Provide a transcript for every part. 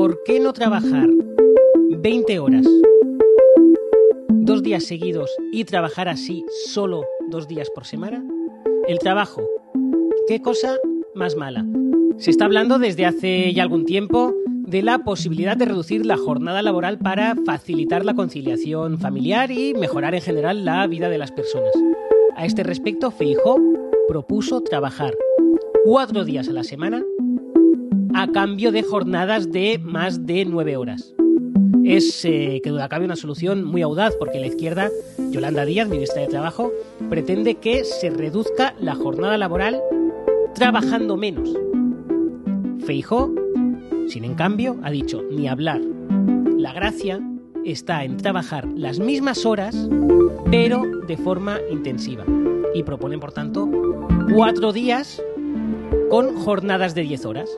¿Por qué no trabajar 20 horas 2 días seguidos y trabajar así solo 2 días por semana? El trabajo. ¿Qué cosa más mala? Se está hablando desde hace ya algún tiempo de la posibilidad de reducir la jornada laboral para facilitar la conciliación familiar y mejorar en general la vida de las personas. A este respecto, Feijóo propuso trabajar 4 días a la semana a cambio de jornadas de más de 9 horas. Es, que duda cabe, una solución muy audaz porque la izquierda, Yolanda Díaz, ministra de Trabajo, pretende que se reduzca la jornada laboral trabajando menos. Feijóo, sin en cambio, ha dicho ni hablar. La gracia está en trabajar las mismas horas, pero de forma intensiva. Y proponen, por tanto, 4 días con jornadas de 10 horas.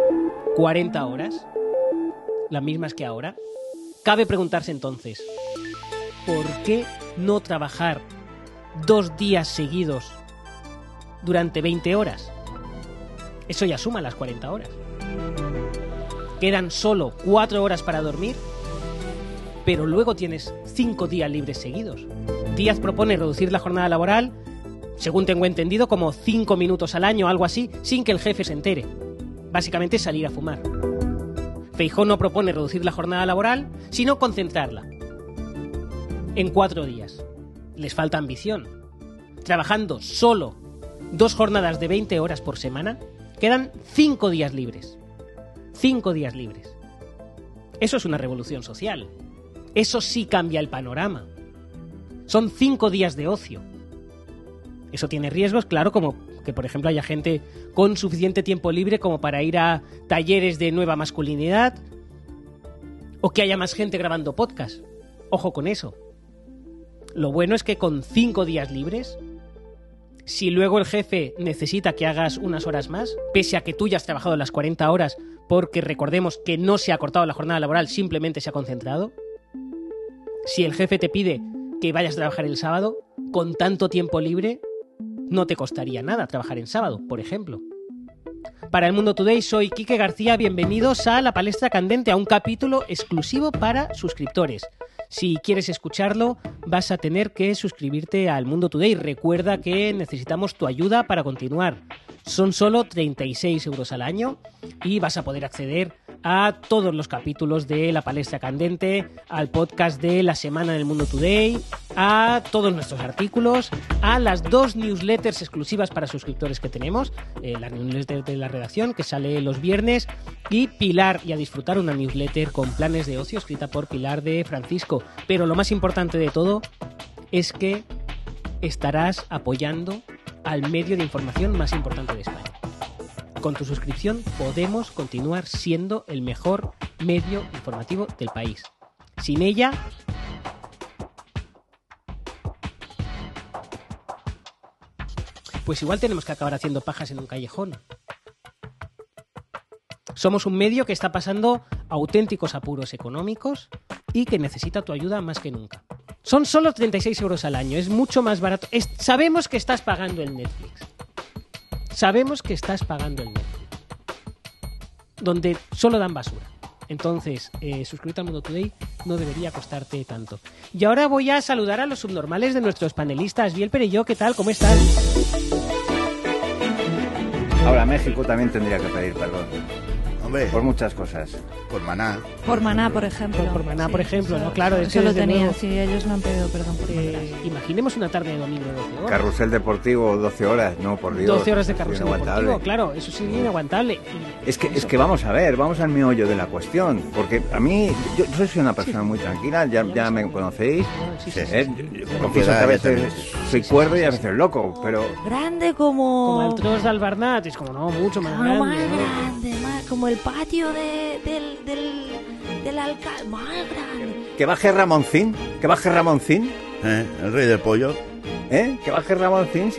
40 horas, las mismas que ahora. Cabe preguntarse entonces, ¿por qué no trabajar 2 días seguidos durante 20 horas? Eso ya suma las 40 horas. Quedan solo 4 horas para dormir, pero luego tienes 5 días libres seguidos. Díaz propone reducir la jornada laboral, según tengo entendido, como 5 minutos al año, algo así, sin que el jefe se entere. Básicamente salir a fumar. Feijóo no propone reducir la jornada laboral, sino concentrarla en 4 días. Les falta ambición. Trabajando solo 2 jornadas de 20 horas por semana, quedan 5 días libres. 5 días libres. Eso es una revolución social. Eso sí cambia el panorama. Son 5 días de ocio. Eso tiene riesgos, claro, como que, por ejemplo, haya gente con suficiente tiempo libre como para ir a talleres de nueva masculinidad, o que haya más gente grabando podcast. Ojo con eso. Lo bueno es que con 5 días libres, si luego el jefe necesita que hagas unas horas más, pese a que tú ya has trabajado las 40 horas, porque recordemos que no se ha cortado la jornada laboral, simplemente se ha concentrado. Si el jefe te pide que vayas a trabajar el sábado, con tanto tiempo libre, no te costaría nada trabajar en sábado, por ejemplo. Para El Mundo Today soy Quique García, bienvenidos a La Palestra Candente, a un capítulo exclusivo para suscriptores. Si quieres escucharlo, vas a tener que suscribirte a El Mundo Today. Recuerda que necesitamos tu ayuda para continuar. Son solo 36 euros al año y vas a poder acceder a todos los capítulos de La Palestra Candente, al podcast de La Semana del Mundo Today, a todos nuestros artículos, a las 2 newsletters exclusivas para suscriptores que tenemos, la newsletter de la redacción que sale los viernes, y Pilar y a disfrutar, una newsletter con planes de ocio escrita por Pilar de Francisco. Pero lo más importante de todo es que estarás apoyando al medio de información más importante de España. Con tu suscripción podemos continuar siendo el mejor medio informativo del país. Sin ella, pues igual tenemos que acabar haciendo pajas en un callejón. Somos un medio que está pasando auténticos apuros económicos y que necesita tu ayuda más que nunca. Son solo 36 euros al año, es mucho más barato. Sabemos que estás pagando el Netflix. Sabemos que estás pagando el Netflix, donde solo dan basura. Entonces, suscríbete al Mundo Today no debería costarte tanto. Y ahora voy a saludar a los subnormales de nuestros panelistas. Biel Perelló, ¿qué tal? ¿Cómo estás? Ahora México también tendría que pedir perdón. Hombre, por muchas cosas. Por Maná. Por Maná, por ejemplo. Por Maná, sí, por ejemplo, eso, ¿no? Claro, es eso que lo desde tenía, luego, sí, ellos no han pedido perdón por Maná. Imaginemos una tarde de domingo de 12 horas. Carrusel deportivo, 12 horas, no, por Dios. 12 horas de carrusel inaguantable. deportivo, claro, eso sería inaguantable. Es que vamos a ver, vamos al meollo de la cuestión, porque a mí, yo soy una persona muy tranquila, ya me conocéis, Sí. yo confieso que a veces soy cuerdo y a veces loco, pero... Grande como... Como el Tros de Albarnat, es como, no, mucho más grande. más ¿no? grande, más como el patio del alcalde, más grande. Que baje Ramoncín, El rey del pollo. que baje Ramoncín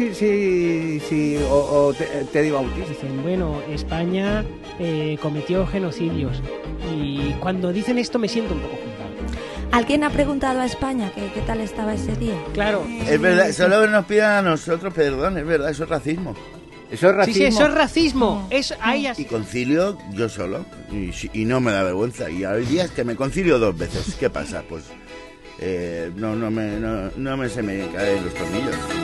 o Teddy Bautista. Dicen, bueno, España cometió genocidios. Y cuando dicen esto me siento un poco juzgado. ¿Alguien ha preguntado a España qué tal estaba ese día? Claro. Es verdad, solo nos piden a nosotros perdón, es verdad, eso es racismo. ¿Eso es racismo? Sí, eso es racismo. Es, ahí Y concilio yo solo. Y no me da vergüenza. Y hay días que me concilio 2 veces. ¿Qué pasa? Pues no me se me caen los tornillos.